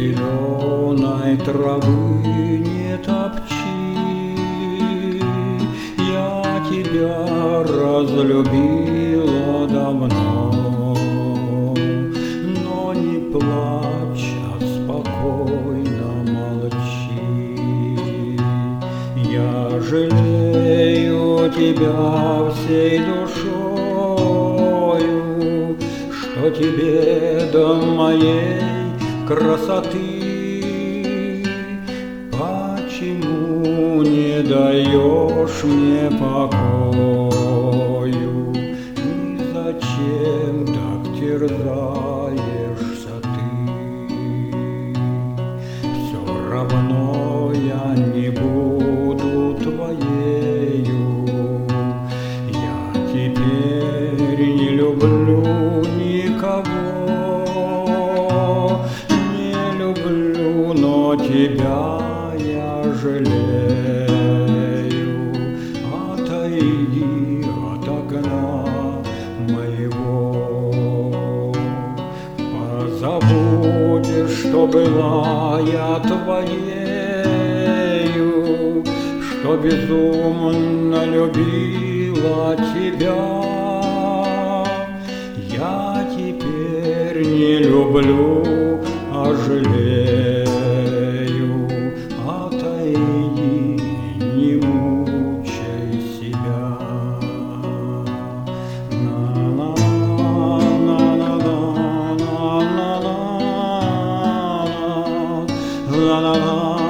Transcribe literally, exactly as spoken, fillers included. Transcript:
Зеленой травы не топчи, я тебя разлюбила давно. Но не плачь, а спокойно молчи. Я жалею тебя всей душою, что тебе до моей красоты. Почему не даешь мне покою? И зачем так терзаешься ты? Все равно я не буду твоею. Я теперь не люблю никого. Но тебя я жалею. Отойди от окна моего. Позабудешь, что была я твоею, что безумно любила тебя. Я теперь не люблю, а жалею. Отойди, не мучай себя. La la la la la la la la la la.